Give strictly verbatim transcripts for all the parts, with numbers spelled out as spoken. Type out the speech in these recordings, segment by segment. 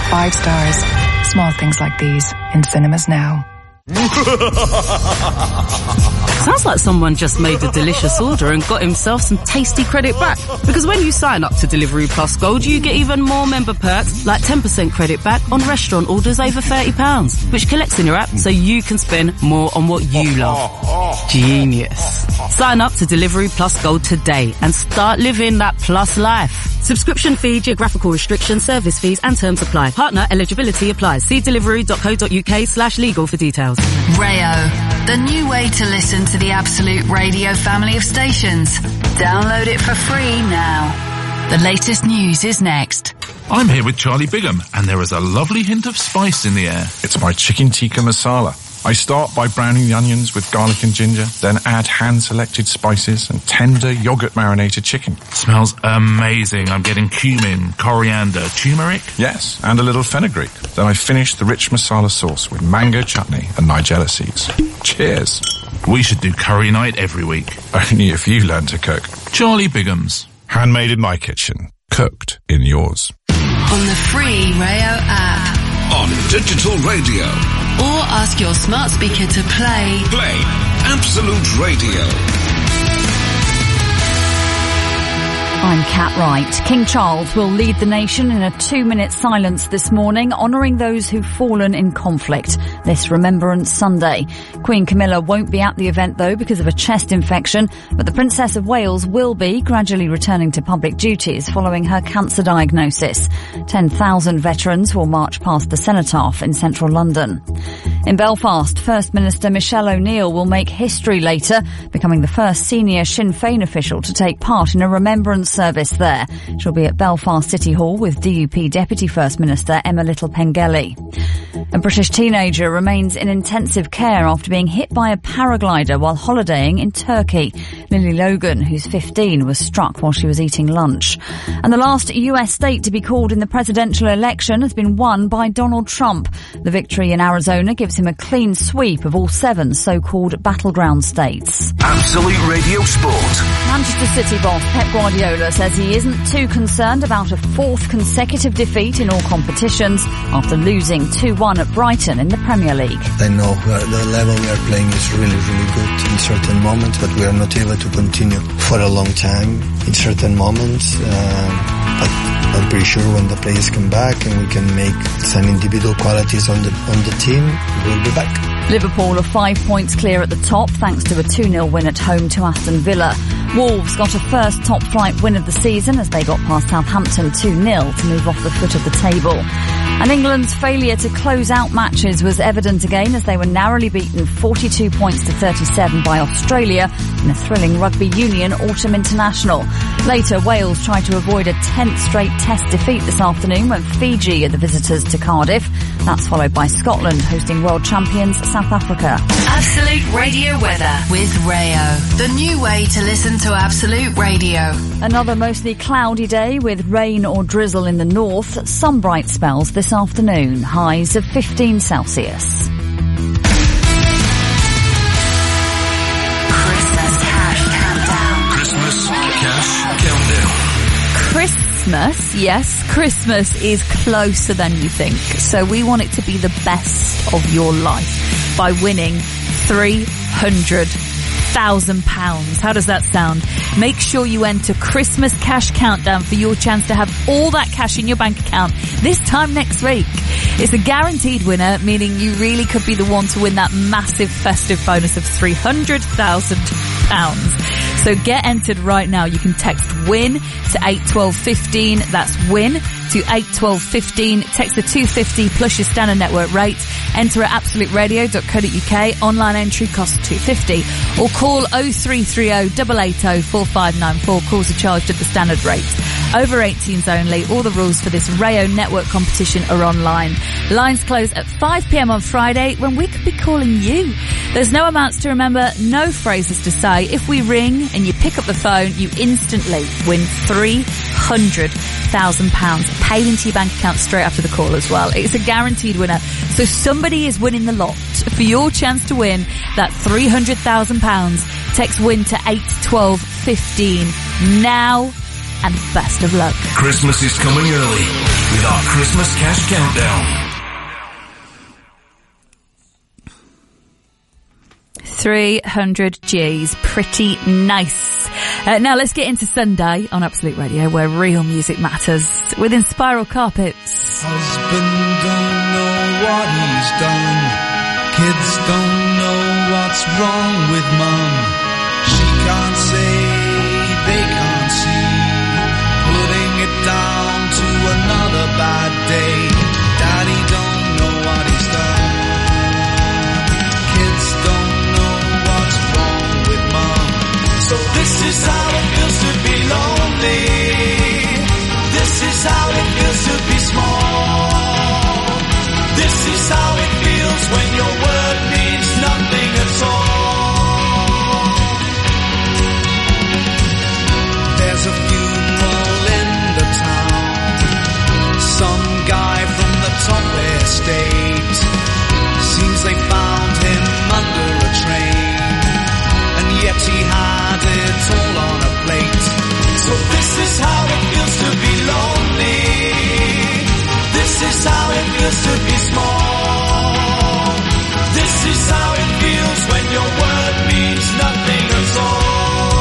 Five stars. Small things like these in cinemas now. Sounds like someone just made a delicious order and got himself some tasty credit back. Because when you sign up to Delivery Plus Gold, you get even more member perks, like ten percent credit back on restaurant orders over thirty pounds, which collects in your app so you can spend more on what you love. Genius. Sign up to Delivery Plus Gold today and start living that plus life. Subscription fee, geographical restrictions, service fees and terms apply. Partner eligibility applies. See delivery.co.uk slash legal for details. Rayo, the new way to listen to the Absolute Radio family of stations. Download it for free now. The latest news is next. I'm here with Charlie Bigham, and there is a lovely hint of spice in the air. It's my chicken tikka masala. I start by browning the onions with garlic and ginger, then add hand-selected spices and tender yogurt-marinated chicken. Smells amazing. I'm getting cumin, coriander, turmeric. Yes, and a little fenugreek. Then I finish the rich masala sauce with mango chutney and nigella seeds. Cheers. We should do curry night every week. Only if you learn to cook. Charlie Bigham's. Handmade in my kitchen. Cooked in yours. On the free Rayo app. On digital radio. Or ask your smart speaker to play. Play Absolute Radio. I'm Kat Wright. King Charles will lead the nation in a two-minute silence this morning, honouring those who've fallen in conflict this Remembrance Sunday. Queen Camilla won't be at the event, though, because of a chest infection, but the Princess of Wales will be, gradually returning to public duties following her cancer diagnosis. ten thousand veterans will march past the cenotaph in central London. In Belfast, First Minister Michelle O'Neill will make history later, becoming the first senior Sinn Féin official to take part in a remembrance service there. She'll be at Belfast City Hall with D U P Deputy First Minister Emma Little-Pengelly. A British teenager remains in intensive care after being hit by a paraglider while holidaying in Turkey. Lily Logan, who's fifteen, was struck while she was eating lunch. And the last U S state to be called in the presidential election has been won by Donald Trump. The victory in Arizona gives him a clean sweep of all seven so-called battleground states. Absolute Radio Sport. Manchester City boss Pep Guardiola says he isn't too concerned about a fourth consecutive defeat in all competitions after losing two one at Brighton in the Premier League. I know the level we are playing is really, really good in certain moments, but we are not able to continue for a long time in certain moments. Uh, but I'm pretty sure when the players come back and we can make some individual qualities on the on the team, we'll be back. Liverpool are five points clear at the top thanks to a two nil win at home to Aston Villa. Wolves got a first top-flight win of the season as they got past Southampton two nil to move off the foot of the table. And England's failure to close out matches was evident again as they were narrowly beaten forty-two points to thirty-seven by Australia in a thrilling rugby union autumn international. Later, Wales tried to avoid a tenth straight test defeat this afternoon when Fiji are the visitors to Cardiff. That's followed by Scotland hosting world champions South Africa. Absolute Radio weather with Rayo, the new way to listen to Absolute Radio. Another mostly cloudy day with rain or drizzle in the north. Some bright spells this afternoon. Highs of fifteen Celsius. Christmas Cash Countdown. Christmas Cash Countdown. Christmas, yes, Christmas is closer than you think. So we want it to be the best of your life by winning three hundred thousand pounds. How does that sound? Make sure you enter Christmas Cash Countdown for your chance to have all that cash in your bank account this time next week. It's a guaranteed winner, meaning you really could be the one to win that massive festive bonus of three hundred thousand pounds. So get entered right now. You can text WIN to eight twelve fifteen. That's WIN to eight twelve fifteen. Text the two fifty plus your standard network rate. Enter at absolute radio dot co dot uk. Online entry costs two fifty. Or call oh three three oh, eight eight oh, four five nine four. Calls are charged at the standard rate. Over eighteens only. All the rules for this Rayo Network competition are online. Lines close at five p.m. on Friday when we could be calling you. There's no amounts to remember, no phrases to say. If we ring and you pick up the phone, you instantly win three hundred thousand pounds paid into your bank account straight after the call as well. It's a guaranteed winner. So somebody is winning the lot. For your chance to win that three hundred thousand pounds, text WIN to eight twelve fifteen now, and best of luck. Christmas is coming early. with our Christmas Cash Countdown. three hundred G's. Pretty nice. Uh, now let's get into Sunday on Absolute Radio, where real music matters, with Inspiral Carpets. Husband don't know what he's done. Kids don't know what's wrong with mum. She can't say, they can't see. Putting it down to another bad day. Daddy don't know what he's done. Kids don't know what's wrong with mum. So this is how it feels to be lonely. This is how it feels to be small. This is how it feels when your word means nothing at all. There's a funeral in the town. Some guy from the top estate. Seems they found him under a train, and yet he had it all on a plate. So this is how it feels to be lonely. This is how it feels to be small. This is how it feels when your word means nothing at all.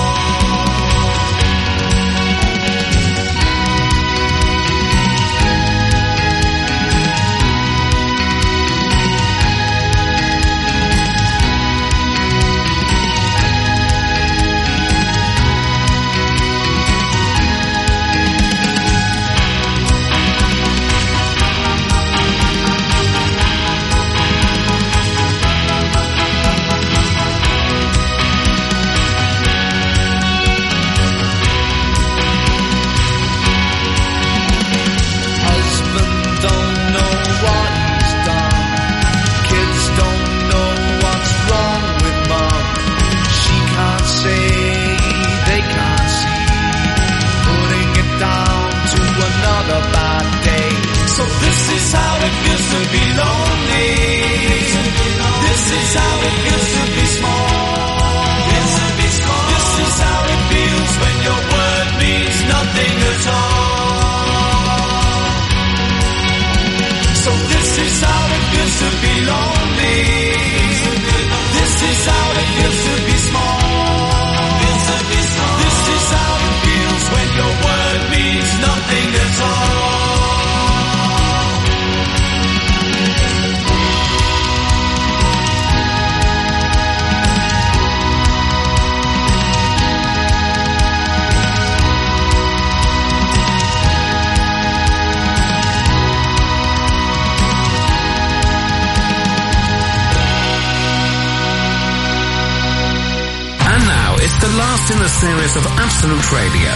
In the series of Absolute Radio.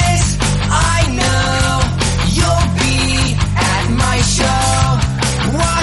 Why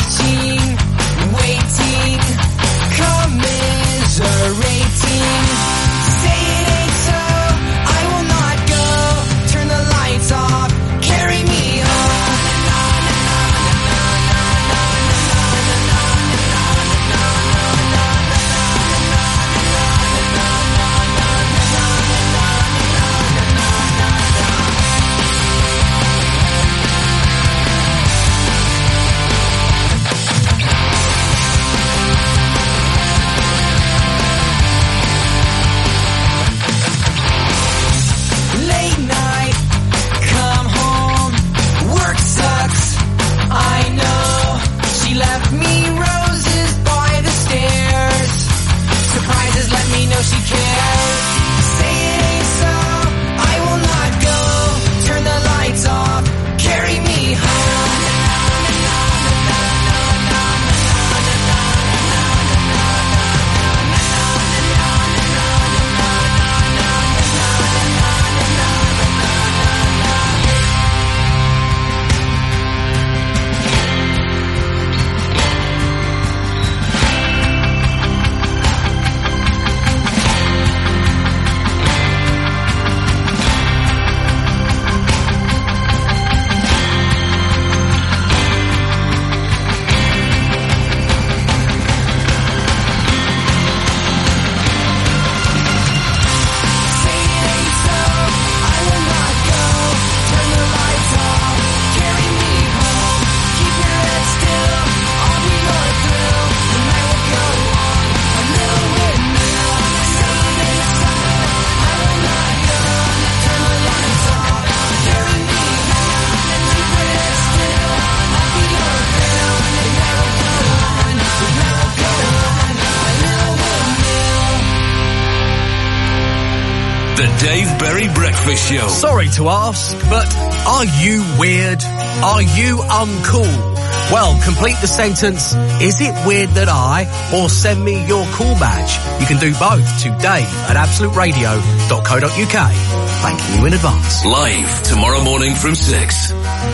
The Dave Berry Breakfast Show. Sorry to ask, but are you weird? Are you uncool? Well, complete the sentence, is it weird that I, or send me your cool badge. You can do both to dave at absolute radio dot co dot uk. Thanking you in advance. Live tomorrow morning from six.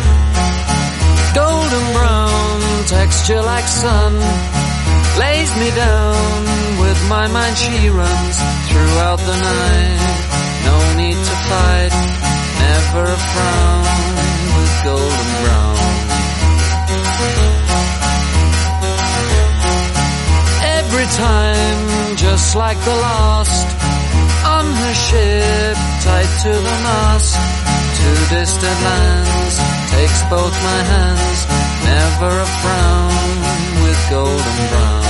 Golden brown, texture like sun, lays me down, with my mind she runs throughout the night. No need to fight, never a frown, with golden brown. Every time, just like the last, on her ship, tied to the mast, to distant lands, takes both my hands, never a frown, with golden brown.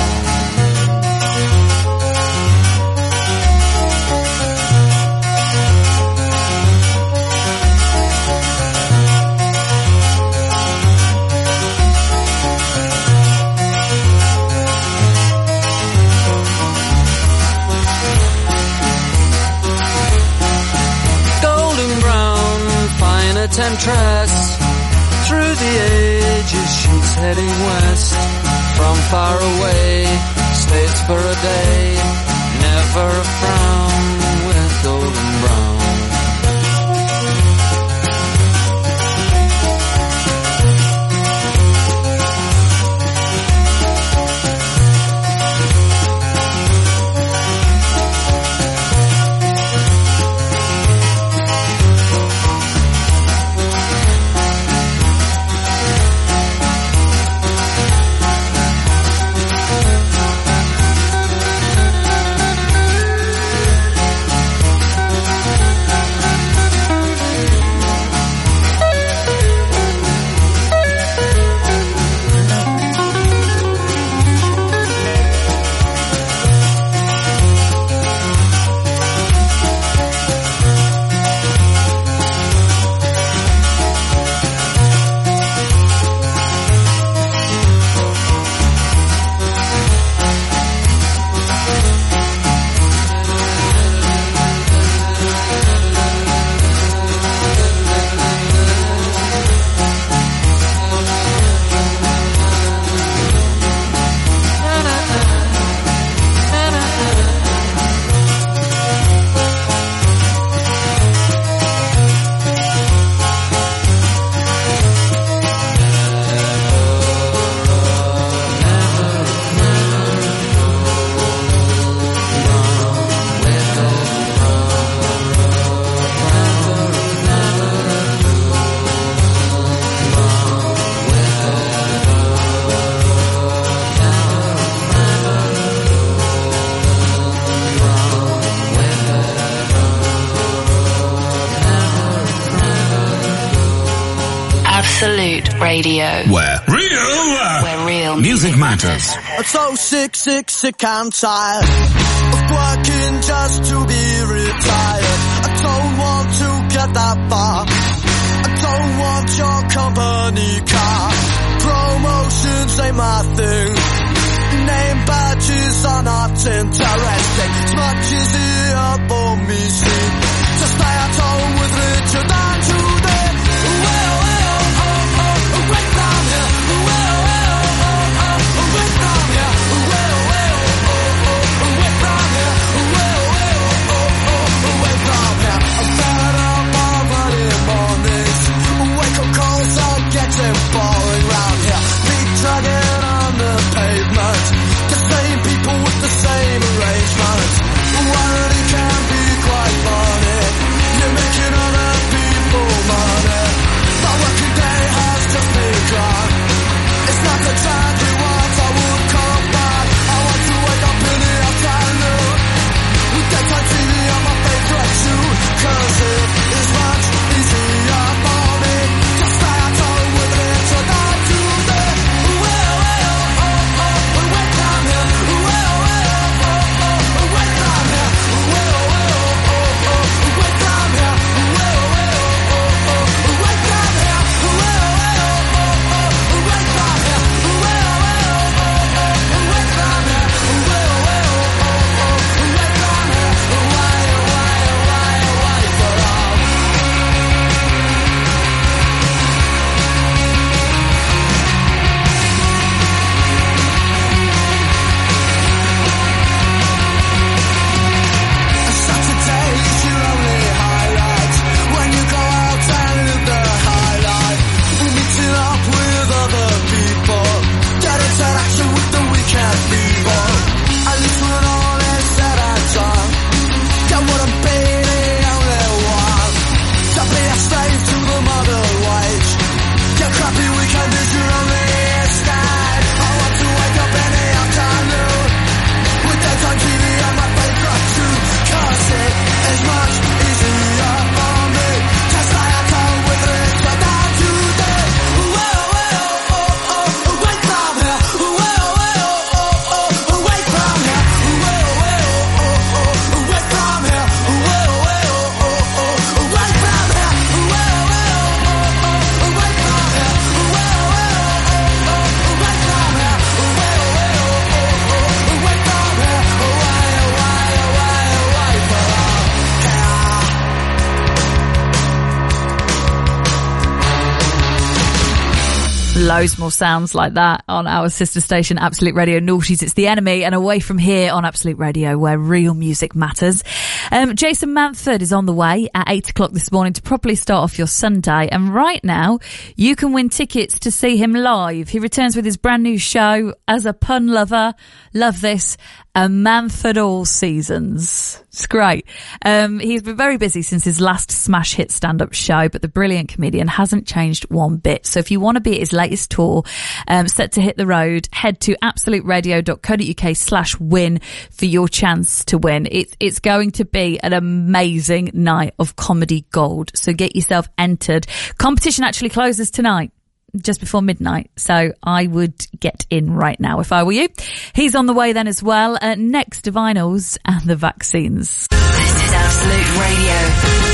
Temptress, through the ages she's heading west, from far away, stays for a day, never a frown, with golden brown. Absolute Radio. Where real, Where real music matters. I'm so sick, sick, sick and tired of working just to be retired. I don't want to get that far. I don't want your company car. Promotions ain't my thing. Name badges are not interesting. As much as it up for me seem to stay at home with Richard and today. Well, well, oh, oh, oh, right down here. Well, well, oh, oh, oh, right down here. Well, well, oh, oh, oh, right down here. Well, well, oh, oh, oh, right down here. I'm fed up already mornings. Wake up calls are getting boring round here. Feet dragging on the pavement. The same people with the same arrangements. Loads more sounds like that on our sister station, Absolute Radio Naughties. It's The Enemy, and away from here on Absolute Radio, where real music matters. Um, Jason Manford is on the way at eight o'clock this morning to properly start off your Sunday. And right now, you can win tickets to see him live. He returns with his brand new show as a pun lover. Love this. A Manford All Seasons. It's great. Um, he's been very busy since his last smash hit stand-up show, but the brilliant comedian hasn't changed one bit. So if you want to be at his latest tour, um, set to hit the road, head to absoluteradio.co.uk slash win for your chance to win. It's, it's going to be an amazing night of comedy gold. So get yourself entered. Competition actually closes tonight, just before midnight, so I would get in right now if I were you. He's on the way then as well. Uh, next, Divinyls and the Vaccines. This is Absolute Radio.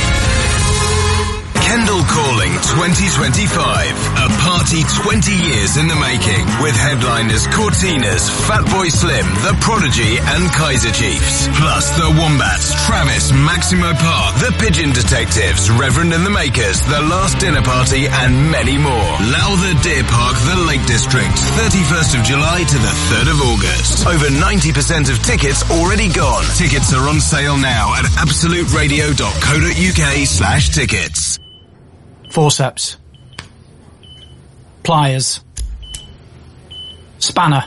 Kendall Calling twenty twenty-five, a party twenty years in the making, with headliners Cortinas, Fatboy Slim, The Prodigy and Kaiser Chiefs. Plus The Wombats, Travis, Maximo Park, The Pigeon Detectives, Reverend and the Makers, The Last Dinner Party and many more. Lowther Deer Park, The Lake District, thirty-first of July to the third of August. Over ninety percent of tickets already gone. Tickets are on sale now at absoluteradio.co.uk slash tickets. Forceps. Pliers. Spanner.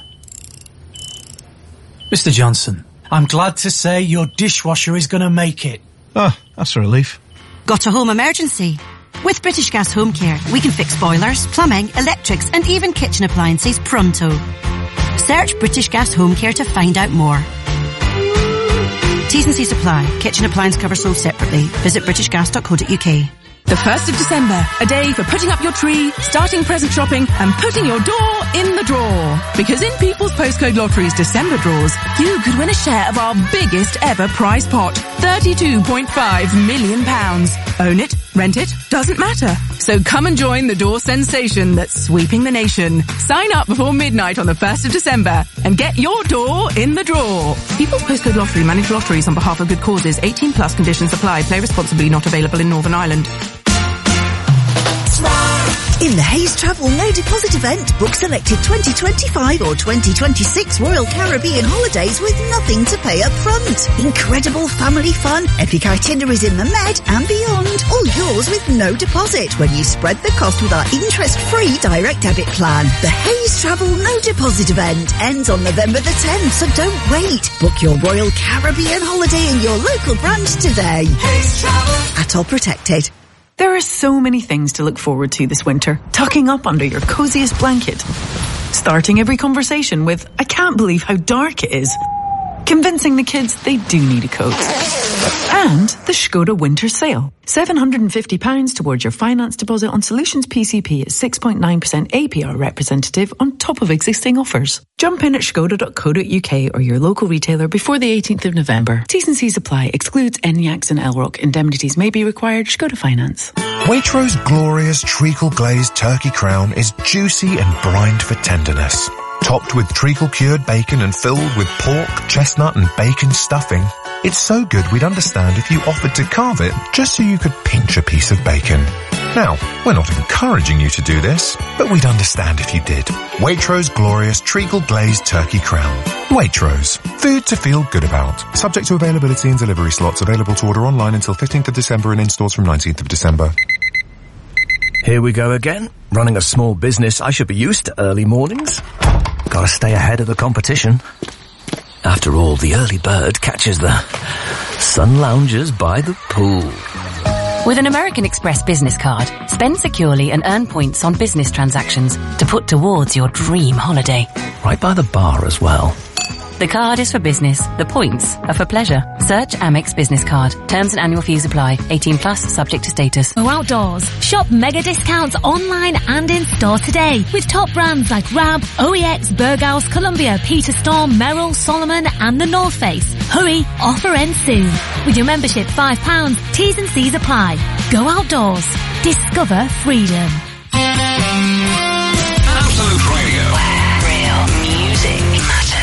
Mister Johnson, I'm glad to say your dishwasher is going to make it. Oh, that's a relief. Got a home emergency? With British Gas Home Care, we can fix boilers, plumbing, electrics and even kitchen appliances pronto. Search British Gas Home Care to find out more. T's and C's apply. Kitchen appliance cover sold separately. Visit british gas dot co dot uk. The first of December, a day for putting up your tree, starting present shopping and putting your door in the drawer. Because in People's Postcode Lottery's December draws, you could win a share of our biggest ever prize pot, thirty-two point five million pounds. Own it, rent it, doesn't matter. So come and join the door sensation that's sweeping the nation. Sign up before midnight on the first of December and get your door in the drawer. People's Postcode Lottery manage lotteries on behalf of good causes. eighteen plus conditions apply. Play responsibly. Not available in Northern Ireland. In the Hayes Travel No Deposit event, book selected twenty twenty-five or twenty twenty-six Royal Caribbean holidays with nothing to pay up front. Incredible family fun, epic itineraries in the Med and beyond. All yours with no deposit when you spread the cost with our interest-free direct debit plan. The Hayes Travel No Deposit event ends on November the tenth, so don't wait. Book your Royal Caribbean holiday in your local branch today. Hayes Travel. At all protected. There are so many things to look forward to this winter. Tucking up under your coziest blanket. Starting every conversation with, I can't believe how dark it is. Convincing the kids they do need a coat. And the Skoda winter sale. seven hundred fifty pounds towards your finance deposit on Solutions P C P at six point nine percent A P R representative on top of existing offers. Jump in at skoda dot co dot uk or your local retailer before the eighteenth of November. T's and C's apply. Excludes N Y A Cs and L ROC. Indemnities may be required. Skoda Finance. Waitrose glorious treacle glazed turkey crown is juicy and brined for tenderness. Topped with treacle cured bacon and filled with pork, chestnut and bacon stuffing. It's so good we'd understand if you offered to carve it just so you could pinch a piece of bacon. Now, we're not encouraging you to do this, but we'd understand if you did. Waitrose glorious treacle glazed turkey crown. Waitrose. Food to feel good about. Subject to availability and delivery slots. Available to order online until fifteenth of December and in stores from nineteenth of December. Here we go again. Running a small business, I should be used to early mornings. Gotta stay ahead of the competition. After all, the early bird catches the sun loungers by the pool. With an American Express business card, spend securely and earn points on business transactions to put towards your dream holiday. Right by the bar as well. The card is for business. The points are for pleasure. Search Amex Business Card. Terms and annual fees apply. eighteen plus, subject to status. Go outdoors. Shop mega discounts online and in store today with top brands like Rab, O E X, Berghaus, Columbia, Peter Storm, Merrill, Solomon and the North Face. Hurry, offer ends soon. With your membership five pounds, T's and C's apply. Go outdoors. Discover freedom. Absolute Radio. Where real music matters.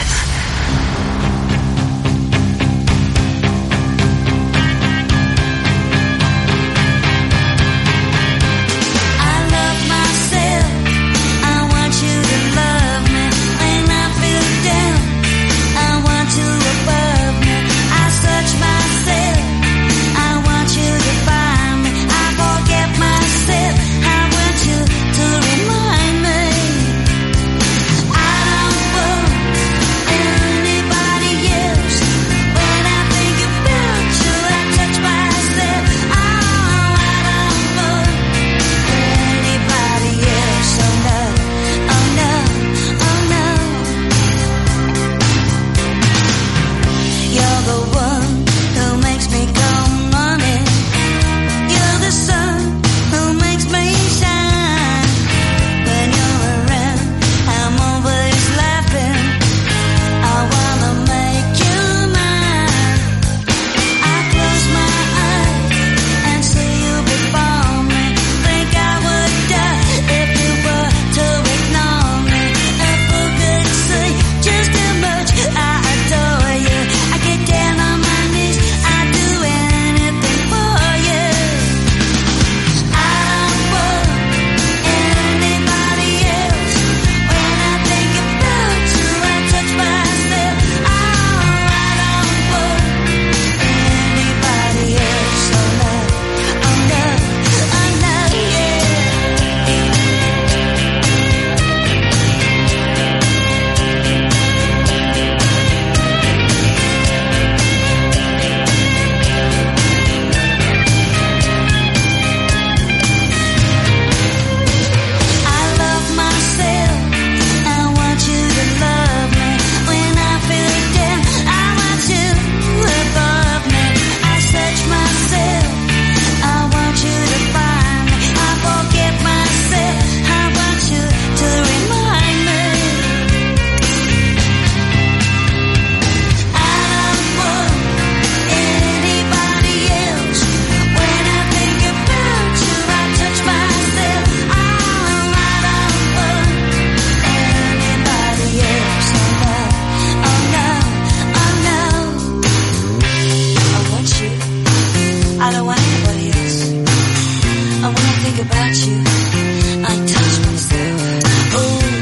I don't want anybody else. And when I think about you, I touch myself. Oh,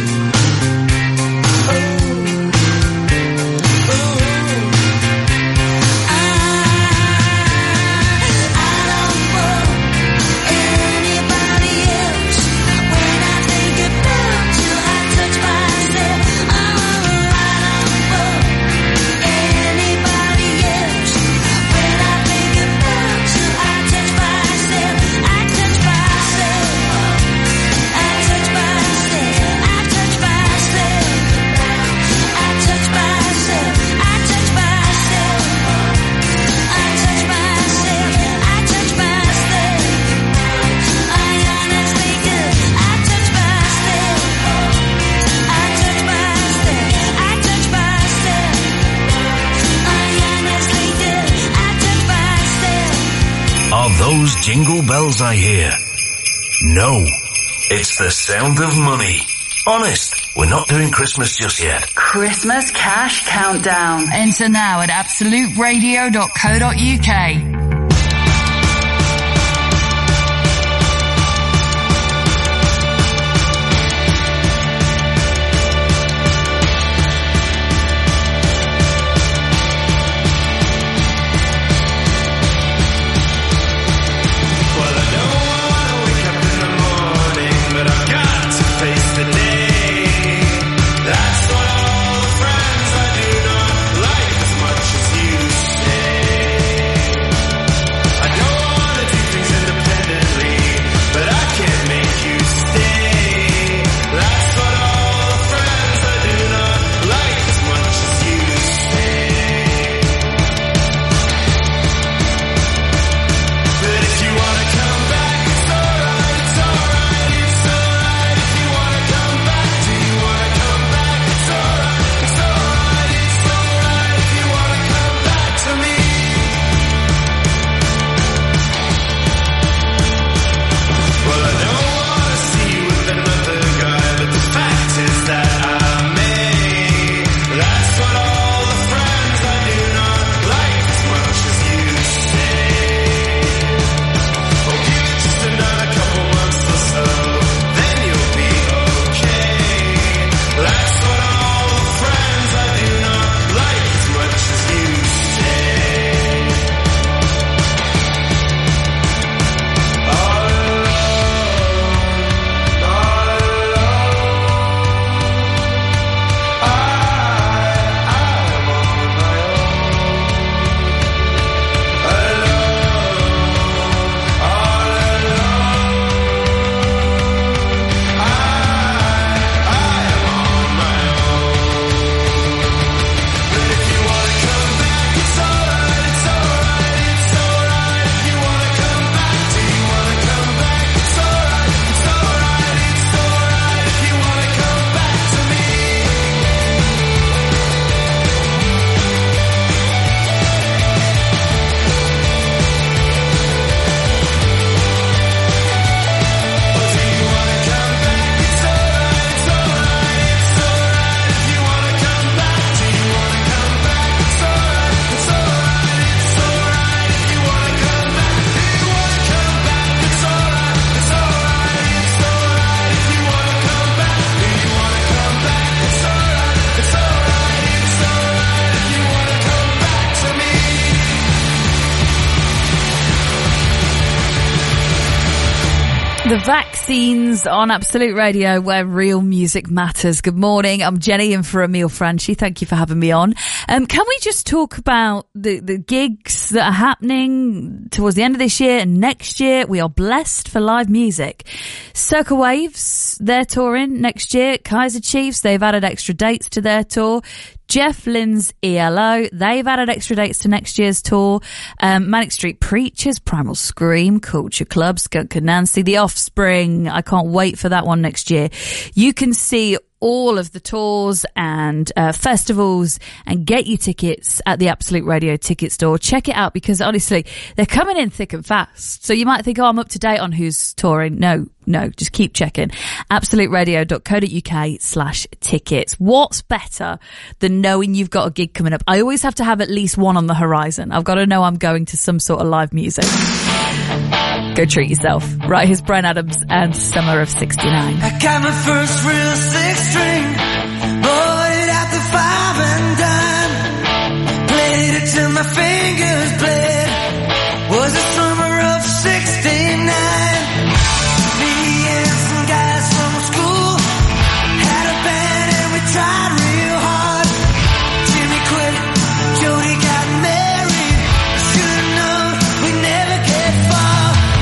oh, oh. I, I don't want anybody else. When I think about you, I touch myself. Oh, I don't want anybody else. When I think about you, I touch myself. I touch myself. I touch myself. I touch myself. I touch myself. I touch myself. I touch myself. I touch myself. I honestly do. I touch myself. I touch myself. I touch myself. I honestly do. I touch myself. Are those jingle bells I hear? No. It's the sound of money. Honest, we're not doing Christmas just yet. Christmas Cash Countdown. Enter now at absolute radio dot co dot uk. Well, I don't wanna wake up in the morning, but I've got to face the day. That's what all the friends I do not like as much as you say. I don't wanna do things independently, but I can't make you stay. That's what all the friends I do not like as much as you say. But if you wanna come back, it's alright, it's alright, it's alright. If you wanna come back, do you wanna come back? It's alright, it's alright, it's alright. If you wanna come back to me. Well, I don't wanna see you with another guy, but the fact is that I may. That's what all the friends I do not like as much as you say. Oh, give it just another couple months or so, then you'll be okay. That's what all the friends I do not like as much as you say. All alone, all alone. I, I am on my own. Alone, all alone. I, I am on my own. But if you wanna come back, it's alright, it's alright, it's alright. If you wanna come back, do you wanna come back? It's alright, it's alright, it's alright. If you wanna come back to me. The Vaccines on Absolute Radio, where real music matters. Good morning. I'm Jenny in for Emile Franchi. Thank you for having me on. Um, can we just talk about the, the gigs that are happening towards the end of this year and next year? We are blessed for live music. Circa Waves, they're touring next year. Kaiser Chiefs, they've added extra dates to their tour. Jeff Lynne's E L O, they've added extra dates to next year's tour. Um, Manic Street Preachers, Primal Scream, Culture Club, Skunk and Nancy, The Offspring. I can't wait for that one next year. You can see all of the tours and uh, festivals and get your tickets at the Absolute Radio ticket store. Check it out because honestly, they're coming in thick and fast. So you might think, oh, I'm up to date on who's touring. No, no, just keep checking. absolute radio dot co dot uk slash tickets. What's better than knowing you've got a gig coming up? I always have to have at least one on the horizon. I've got to know I'm going to some sort of live music. Go treat yourself. Right, here's Bryan Adams and Summer of sixty-nine. I got my first real six string, bought it at the five and dime, played it till my fingers bled, was the summer of sixty-nine. Me and some guys from school had a band and we tried real hard. Jimmy quit, Jody got married, should've known we'd never get far.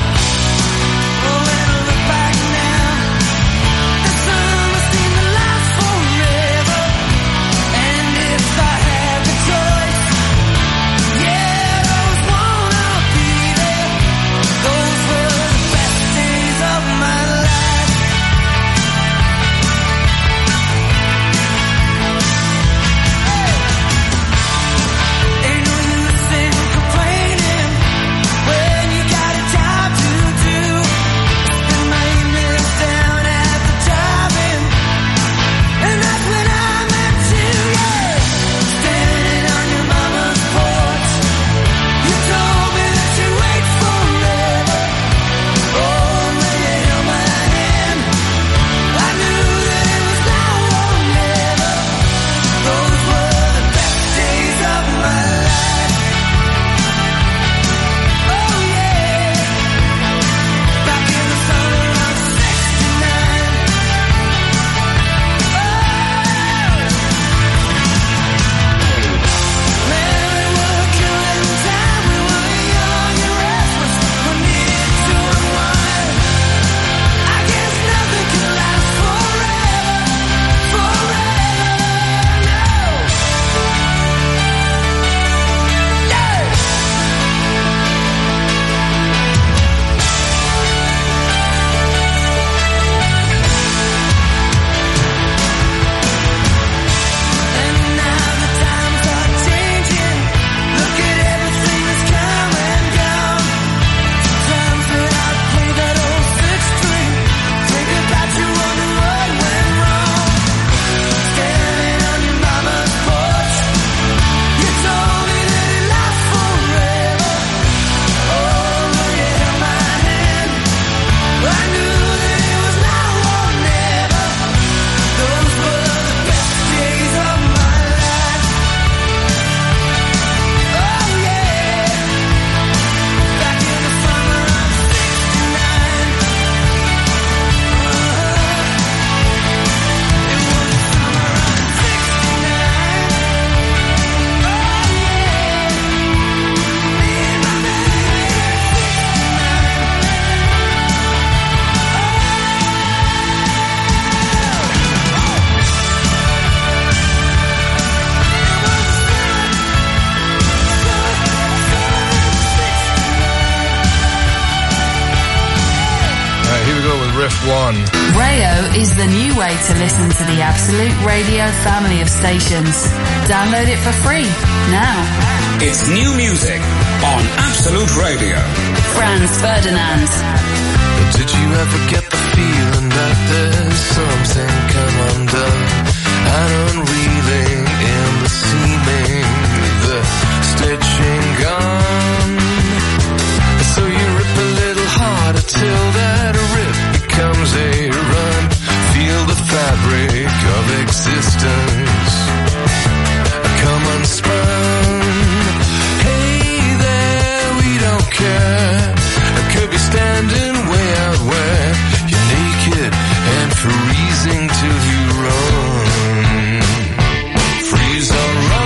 One. Rayo is the new way to listen to the Absolute Radio family of stations. Download it for free now. It's new music on Absolute Radio. Franz Ferdinand. Did you ever get the feeling that there's something come undone and unreeling in the seaming, the stitching gone? So you rip a little harder till that rip becomes a run. Feel the fabric of existence come unspun. Hey there, we don't care. I could be standing way out where you're naked and freezing till you run. Freeze alright.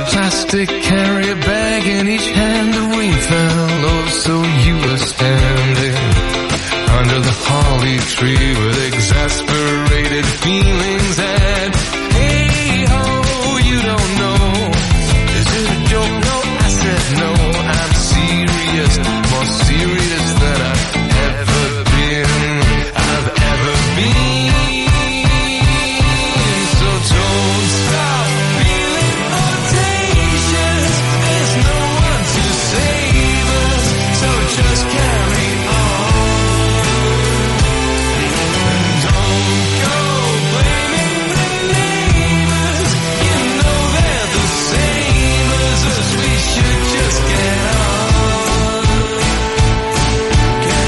plastic carrier bag in each hand a refill. Oh, so you were standing under the holly tree with exasperated feelings and hey ho, you don't know. Is it a joke? No, I said no. I'm serious, more serious than I've ever been. I've ever been. So don't stop feeling audacious. There's no one to save us, so just carry on. And don't go blaming the neighbors. You know they're the same as us. We should just get on. Get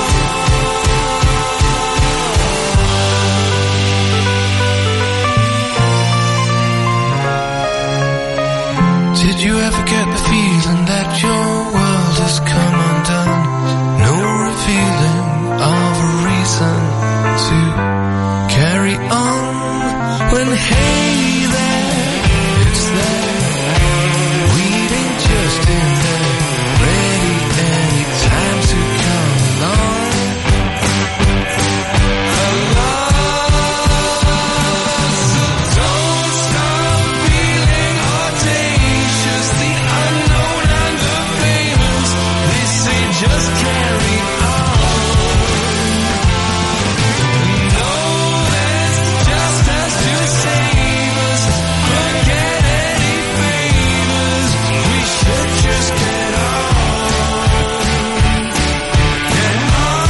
on. Did you ever get the feeling that your world has come undone? No revealing of a reason to carry on. When hey there, it's there, waiting just in there, ready any time to come along. So don't stop feeling audacious, the unknown and the famous. They say just carry on. No, there's justice to save us. Forget any favors. We should just get on. Get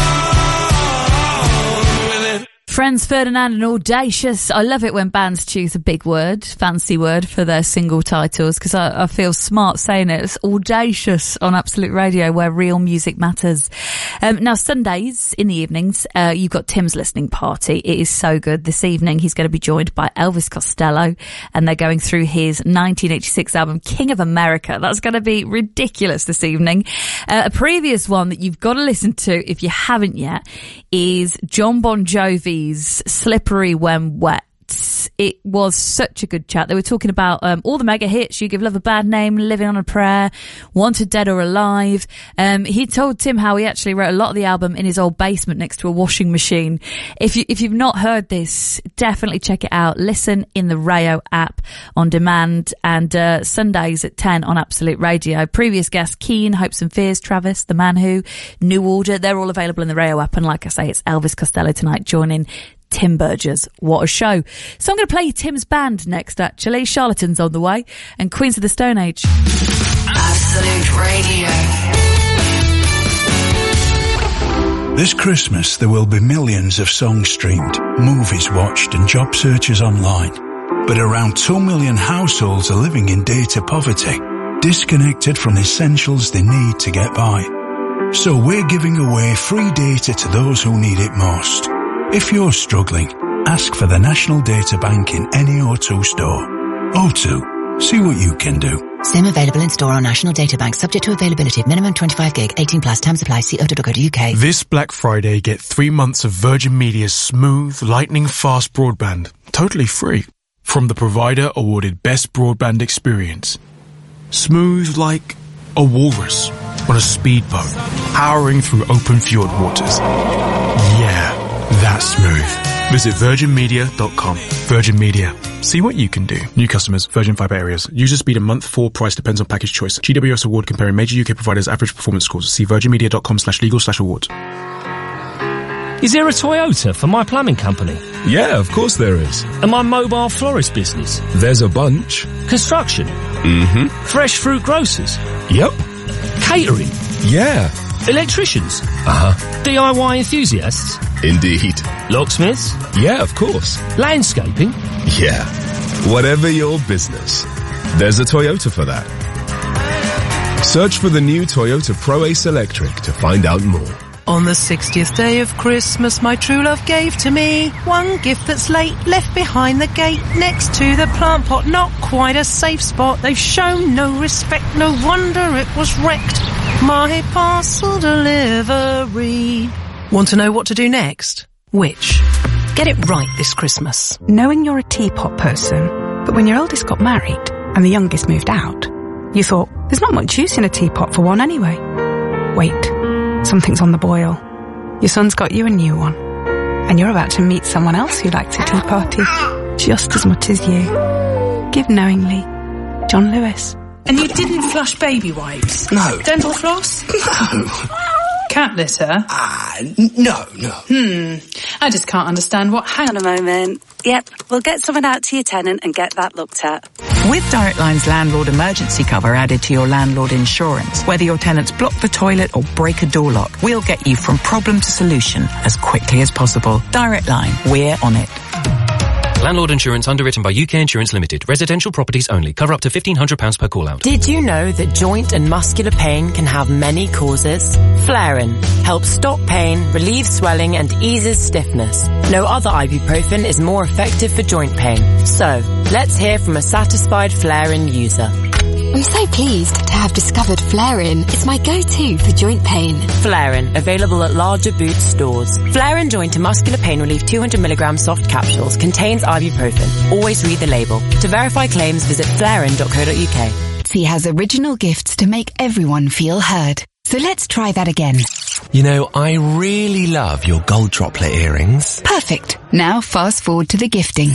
on with it. Franz Ferdinand and Audacious. I love it when bands choose a big word, fancy word for their single titles, because I, I feel smart saying it. It's Audacious on Absolute Radio, where real music matters. Um, now, Sundays in the evenings, uh, you've got Tim's listening party. It is so good. This evening, he's going to be joined by Elvis Costello, and they're going through his nineteen eighty-six album, King of America. That's going to be ridiculous this evening. Uh, a previous one that you've got to listen to, if you haven't yet, is John Bon Jovi's Slippery When Wet. It was such a good chat. They were talking about um, all the mega hits, You Give Love a Bad Name, Living on a Prayer, Wanted Dead or Alive. Um, he told Tim how he actually wrote a lot of the album in his old basement next to a washing machine. If, you, if you've not heard this, definitely check it out. Listen in the Rayo app on demand, and uh, Sundays at ten on Absolute Radio. Previous guests, Keane, Hopes and Fears, Travis, The Man Who, New Order, they're all available in the Rayo app. And like I say, it's Elvis Costello tonight joining Tim Burgess. What a show. So I'm going to play Tim's band next, actually. Charlatans on the way, and Queens of the Stone Age. Absolute Radio. This Christmas there will be millions of songs streamed, movies watched and job searches online. But around two million households are living in data poverty, disconnected from the essentials they need to get by. So we're giving away free data to those who need it most. If you're struggling, ask for the National Data Bank in any O two store. O two, see what you can do. SIM available in store on National Data Bank, subject to availability. Minimum twenty-five gig, eighteen plus, terms apply. See o two dot co dot U K. This Black Friday, get three months of Virgin Media's smooth, lightning fast broadband, totally free, from the provider awarded Best Broadband Experience. Smooth like a walrus on a speedboat, powering through open fjord waters. Yeah, that's smooth. Visit virgin media dot com. Virgin Media. See what you can do. New customers, Virgin Fibre areas. User speed a month, four price depends on package choice. G W S award comparing major U K providers' average performance scores. See virgin media dot com slash legal slash awards. Is there a Toyota for my plumbing company? Yeah, of course there is. And my mobile florist business? There's a bunch. Construction? Mm-hmm. Fresh fruit grocers? Yep. Catering? Yeah. Electricians? Uh-huh. D I Y enthusiasts? Indeed. Locksmiths? Yeah, of course. Landscaping? Yeah. Whatever your business, there's a Toyota for that. Search for the new Toyota ProAce Electric to find out more. On the sixtieth day of Christmas, my true love gave to me one gift that's late, left behind the gate, next to the plant pot, not quite a safe spot. They've shown no respect, no wonder it was wrecked. My parcel delivery. Want to know what to do next? Which? Get it right this Christmas. Knowing you're a teapot person, but when your eldest got married, and the youngest moved out, you thought, there's not much use in a teapot for one anyway. Wait, something's on the boil. Your son's got you a new one, and you're about to meet someone else who likes a tea party just as much as you. Give knowingly, John Lewis. And you didn't flush baby wipes? No. Dental floss? No. Cat litter? Ah, n- no, no. Hmm. I just can't understand what... Hang on a moment. Yep, we'll get someone out to your tenant and get that looked at. With Direct Line's landlord emergency cover added to your landlord insurance, whether your tenants block the toilet or break a door lock, we'll get you from problem to solution as quickly as possible. Direct Line, we're on it. Landlord insurance underwritten by U K Insurance Limited. Residential properties only. Cover up to fifteen hundred pounds per call out. Did you know that joint and muscular pain can have many causes? Flaren helps stop pain, relieve swelling and eases stiffness. No other ibuprofen is more effective for joint pain. So, let's hear from a satisfied Flaren user. I'm so pleased to have discovered Flaren. It's my go-to for joint pain. Flaren, available at larger Boots stores. Flaren Joint and Muscular Pain Relief two hundred milligram soft capsules contains ibuprofen. Always read the label. To verify claims, visit flaren dot co dot uk. Etsy has original gifts to make everyone feel heard. So let's try that again. You know, I really love your gold droplet earrings. Perfect. Now fast forward to the gifting.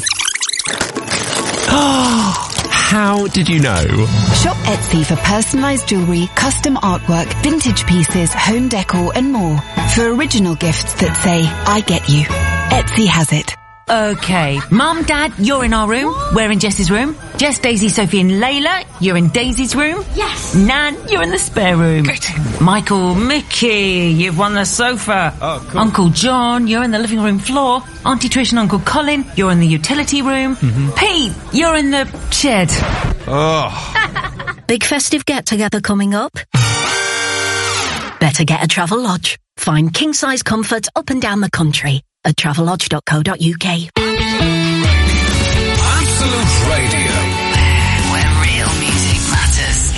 Oh! How did you know? Shop Etsy for personalised jewellery, custom artwork, vintage pieces, home decor and more. For original gifts that say, I get you. Etsy has it. Okay, Mum, Dad, you're in our room. We're in Jess's room. Jess, Daisy, Sophie and Layla, you're in Daisy's room. Yes. Nan, you're in the spare room. Good. Michael, Mickey, you've won the sofa. Oh, cool. Uncle John, you're in the living room floor. Auntie Trish and Uncle Colin, you're in the utility room. Mm-hmm. Pete, you're in the shed. Oh. Big festive get-together coming up? Better get a Travelodge. Find king-size comfort up and down the country at travelodge dot co dot uk. Absolute Radio. Where real music matters.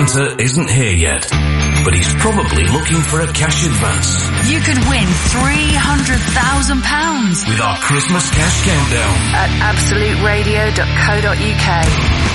Santa isn't here yet, but he's probably looking for a cash advance. You could win three hundred thousand pounds with our Christmas cash countdown at absolute radio dot co dot uk.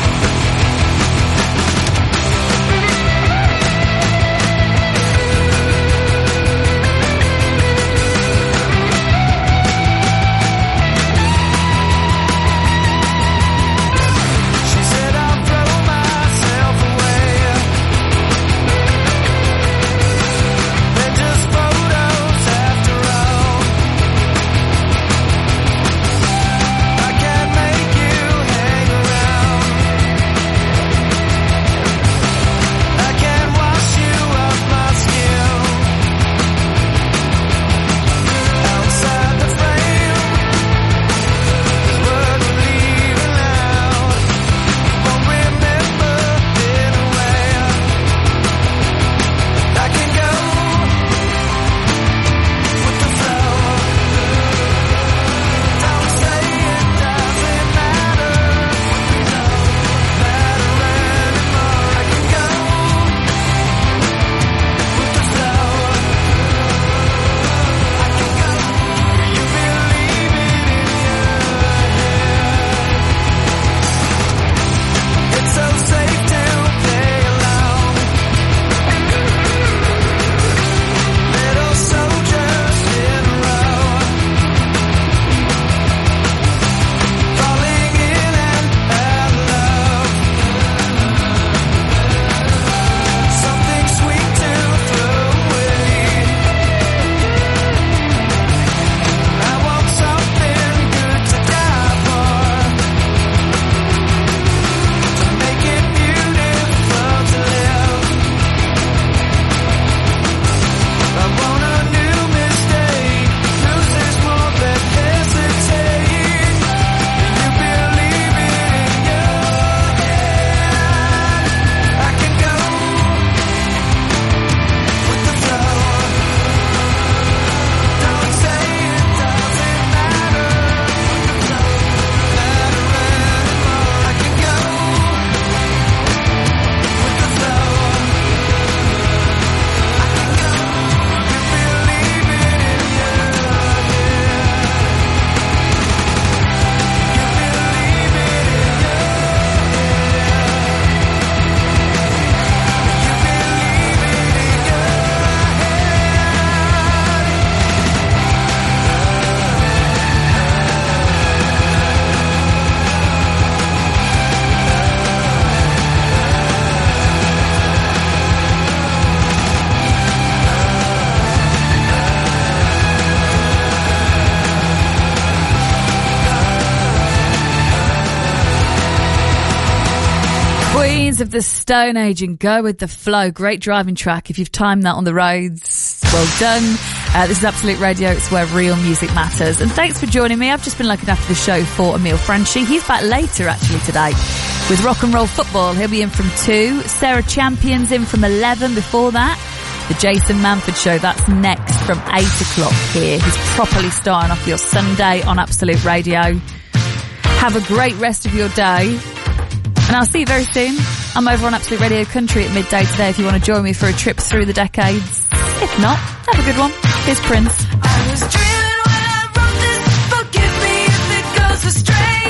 Of the Stone Age and Go With The Flow. Great driving track if you've timed that on the roads. Well done. Uh, this is Absolute Radio. It's where real music matters. And thanks for joining me. I've just been looking after the show for Emile Franchi. He's back later actually today with Rock and Roll Football. He'll be in from two. Sarah Champion's in from eleven. Before that, the Jason Manford Show. That's next from eight o'clock here. He's properly starting off your Sunday on Absolute Radio. Have a great rest of your day. And I'll see you very soon. I'm over on Absolute Radio Country at midday today if you want to join me for a trip through the decades. If not, have a good one. Here's Prince. I was dreaming when I wrote this. Forgive me if it goes astray.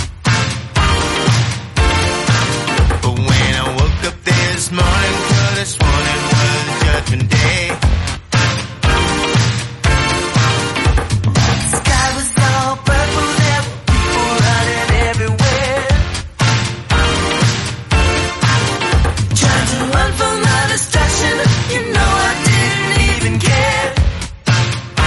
But when I woke up this morning, well, this morning was Judgment Day. Sky was all purple, there were people running everywhere. Trying to run from the distraction, you know I didn't even care.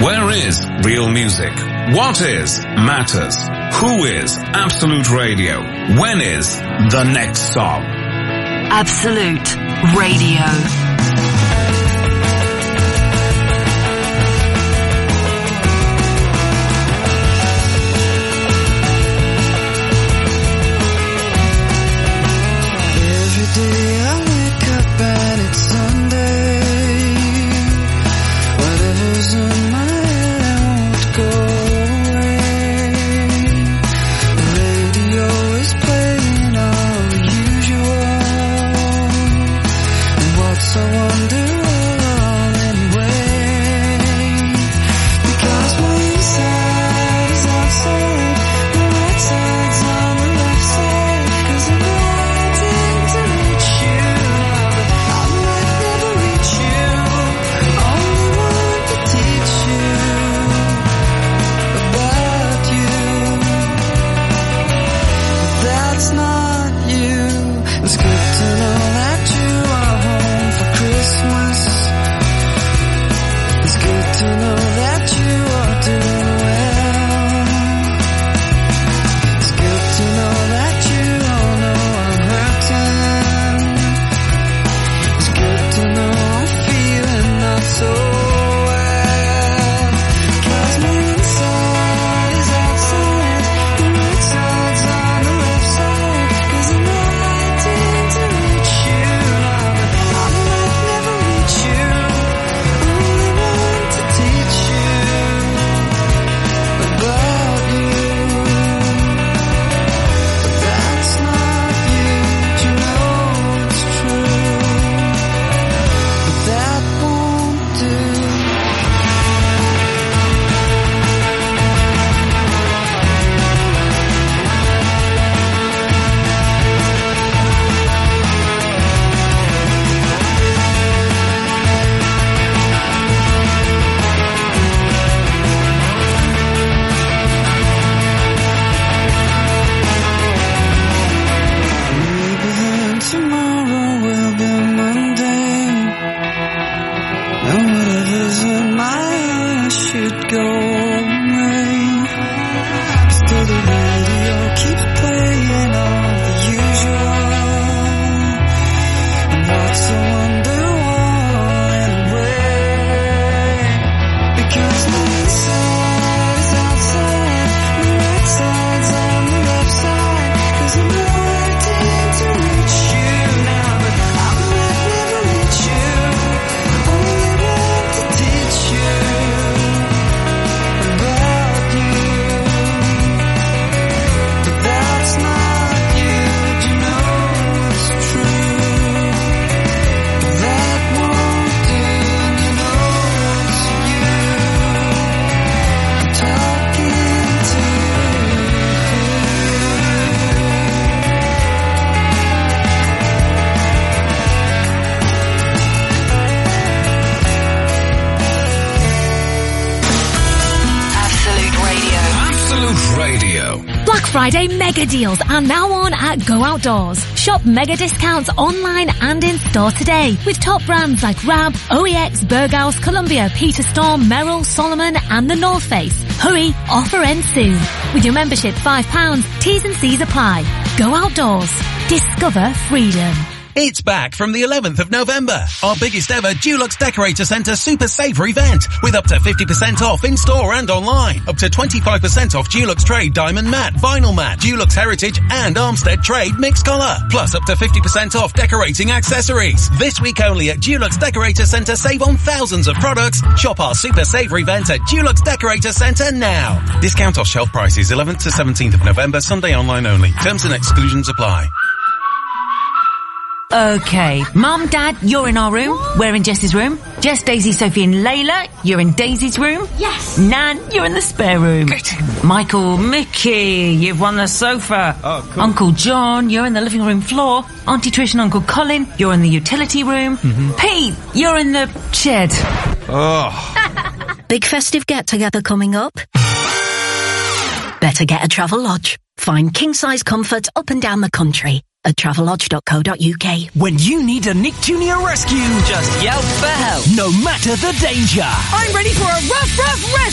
Where is real music? What is matters? Who is Absolute Radio? When is the next song? Absolute Radio. Friday mega deals are now on at Go Outdoors. Shop mega discounts online and in store today with top brands like Rab, O E X, Berghaus, Columbia, Peter Storm, Merrill, Solomon and the North Face. Hurry, offer ends soon. With your membership five pounds, T's and C's apply. Go Outdoors. Discover freedom. It's back from the eleventh of November. Our biggest ever Dulux Decorator Centre Super Saver event with up to fifty percent off in store and online. Up to twenty-five percent off Dulux Trade Diamond Matte, Vinyl Matte, Dulux Heritage and Armstead Trade Mixed Colour. Plus up to fifty percent off decorating accessories. This week only at Dulux Decorator Centre, save on thousands of products. Shop our Super Saver event at Dulux Decorator Centre now. Discount off shelf prices eleventh to seventeenth of November, Sunday online only. Terms and exclusions apply. Okay, Mum, Dad, you're in our room. What? We're in Jess's room. Jess, Daisy, Sophie and Layla, you're in Daisy's room. Yes. Nan, you're in the spare room. Good. Michael, Mickey, you've won the sofa. Oh, cool. Uncle John, you're in the living room floor. Auntie Trish and Uncle Colin, you're in the utility room. Mm-hmm. Pete, you're in the shed. Oh. Big festive get-together coming up? Better get a Travelodge. Find king-size comfort up and down the country at travelodge dot co dot uk. When you need a Nick Junior rescue, just yell for help. No matter the danger. I'm ready for a rough, rough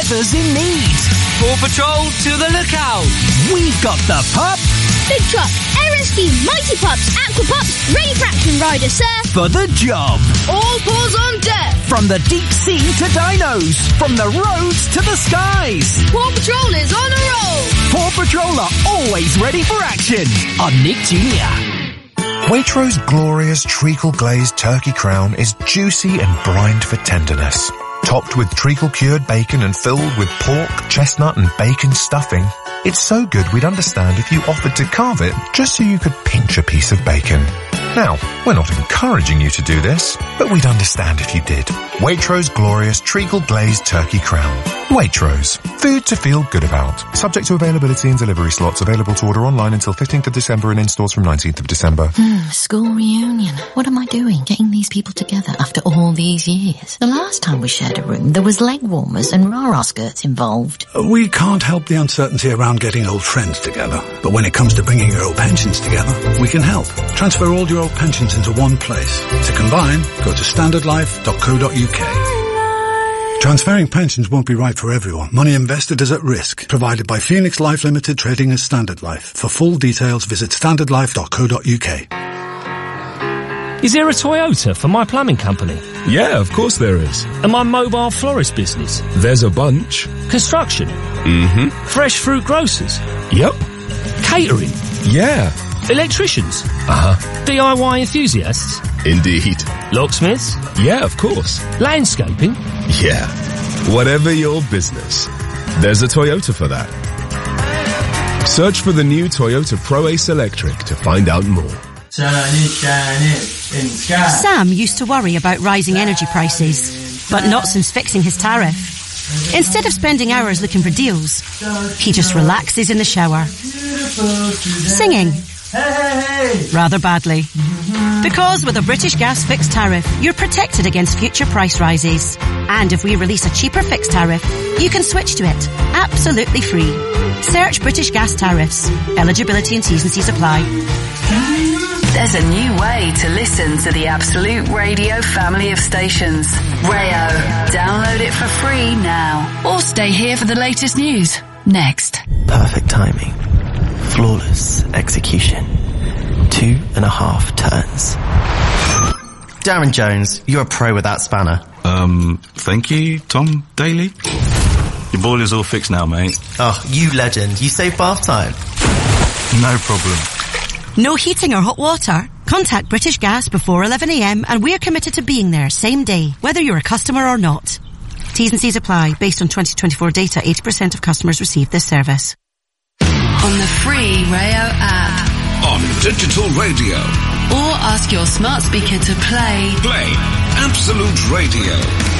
others in need. Paw Patrol to the lookout. We've got the pup. Big Truck, Air Rescue, Mighty Pups, Aqua Pups, Ready for Action Rider, sir. For the job. All paws on deck. From the deep sea to dinos. From the roads to the skies. Paw Patrol is on a roll. Paw Patrol are always ready for action. On Nick Junior Waitrose Glorious Treacle Glazed Turkey Crown is juicy and brined for tenderness. Topped with treacle-cured bacon and filled with pork, chestnut and bacon stuffing. It's so good we'd understand if you offered to carve it just so you could pinch a piece of bacon. Now, we're not encouraging you to do this, but we'd understand if you did. Waitrose Glorious Treacle Glazed Turkey Crown. Waitrose. Food to feel good about. Subject to availability and delivery slots. Available to order online until fifteenth of December and in stores from nineteenth of December. Hmm, school reunion. What am I doing? Getting these people together after all these years. The last time we shared a room, there was leg warmers and rah-rah skirts involved. We can't help the uncertainty around getting old friends together. But when it comes to bringing your old pensions together, we can help. Transfer all your old pensions into one place. To combine, go to standard life dot co dot uk. Transferring pensions won't be right for everyone. Money invested is at risk. Provided by Phoenix Life Limited, trading as Standard Life. For full details, visit standard life dot co dot uk. Is there a Toyota for my plumbing company? Yeah, of course there is. And my mobile florist business? There's a bunch. Construction? Mm-hmm. Fresh fruit grocers? Yep. Catering? Yeah. Electricians? Uh-huh. D I Y enthusiasts? Indeed. Locksmiths? Yeah, of course. Landscaping? Yeah. Whatever your business, there's a Toyota for that. Search for the new Toyota ProAce Electric to find out more. Turn it, turn it, in the sky. Sam used to worry about rising energy prices, but not since fixing his tariff. Instead of spending hours looking for deals, he just relaxes in the shower, singing rather badly. Because with a British Gas fixed tariff, you're protected against future price rises. And if we release a cheaper fixed tariff, you can switch to it absolutely free. Search British Gas tariffs. Eligibility and T's and C's apply. There's a new way to listen to the Absolute Radio family of stations. Rayo. Download it for free now. Or stay here for the latest news. Next. Perfect timing. Flawless execution. Two and a half turns. Darren Jones, you're a pro with that spanner. Um, thank you, Tom Daly. Your boiler's all fixed now, mate. Oh, you legend. You save bath time. No problem. No heating or hot water? Contact British Gas before eleven a m and we're committed to being there same day, whether you're a customer or not. T's and C's apply. Based on twenty twenty-four data, eighty percent of customers receive this service. On the free Rayo app. On digital radio. Or ask your smart speaker to play. Play Absolute Radio.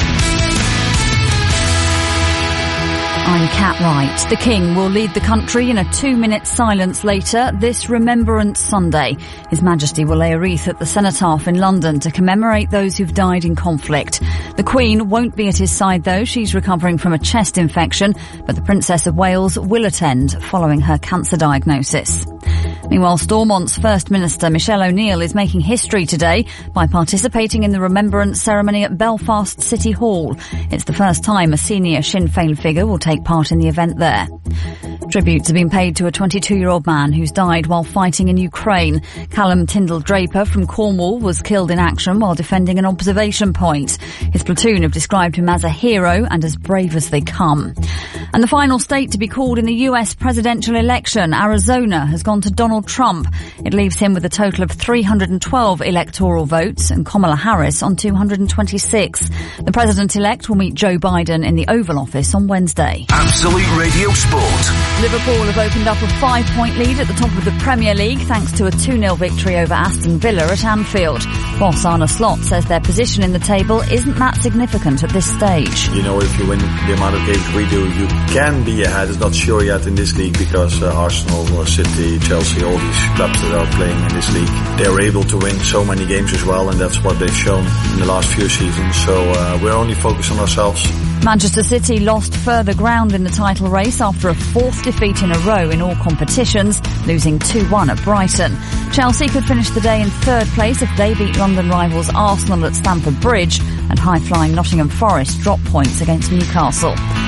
I'm Cat Wright. The King will lead the country in a two-minute silence later this Remembrance Sunday. His Majesty will lay a wreath at the Cenotaph in London to commemorate those who've died in conflict. The Queen won't be at his side though. She's recovering from a chest infection, but the Princess of Wales will attend following her cancer diagnosis. Meanwhile, Stormont's First Minister Michelle O'Neill is making history today by participating in the remembrance ceremony at Belfast City Hall. It's the first time a senior Sinn Féin figure will take part in the event there. Tributes have been paid to a twenty-two-year-old man who's died while fighting in Ukraine. Callum Tyndall-Draper from Cornwall was killed in action while defending an observation point. His platoon have described him as a hero and as brave as they come. And the final state to be called in the U S presidential election, Arizona, has gone to Donald Trump. It leaves him with a total of three hundred twelve electoral votes and Kamala Harris on two hundred twenty-six. The president-elect will meet Joe Biden in the Oval Office on Wednesday. Absolute Radio Sport. Liverpool have opened up a five-point lead at the top of the Premier League thanks to a two nil victory over Aston Villa at Anfield. Boss Arne Slot says their position in the table isn't that significant at this stage. You know, if you win the amount of games we do, you can be ahead. It's not sure yet in this league because uh, Arsenal, uh, City, Chelsea, all these clubs that are playing in this league, they're able to win so many games as well, and that's what they've shown in the last few seasons. So uh, we're only focused on ourselves. Manchester City lost further ground in the title race after a fourth defeat in a row in all competitions, losing two one at Brighton. Chelsea could finish the day in third place if they beat London rivals Arsenal at Stamford Bridge, and high-flying Nottingham Forest drop points against Newcastle.